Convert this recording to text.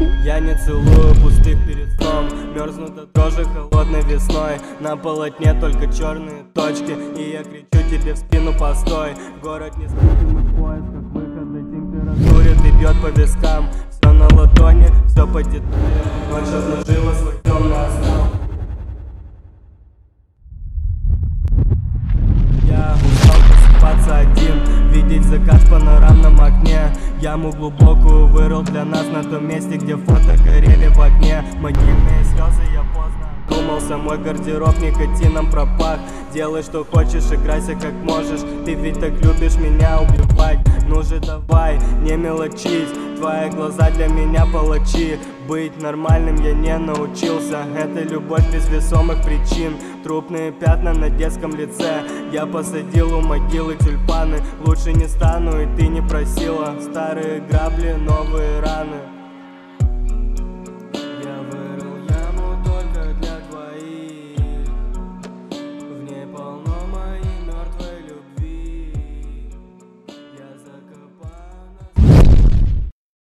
Я не целую пустых перед сном, мерзнут от дрожи холодной весной. На полотне только черные точки, и я кричу тебе в спину: постой. Город не неспокойный в поисках выхода, температуре ты бьет по вискам. Все на ладони, все по деталям, ночь обнажила свой темный оскал. Я устал просыпаться один, видеть закат в панорамном окне. Яму глубокую вырыл для нас на том месте, где фото горели в огне. Могильные слезы я поздно думался, мой гардероб никотином пропах. Делай что хочешь, играйся как можешь, ты ведь так любишь меня убивать. Ну же давай, не мелочись, твои глаза для меня палачи. Быть нормальным я не научился, это любовь без весомых причин. Трупные пятна на детском лице, я посадил у могилы тюльпаны. Лучше не стану, и ты не просила, старые грабли, новые раны.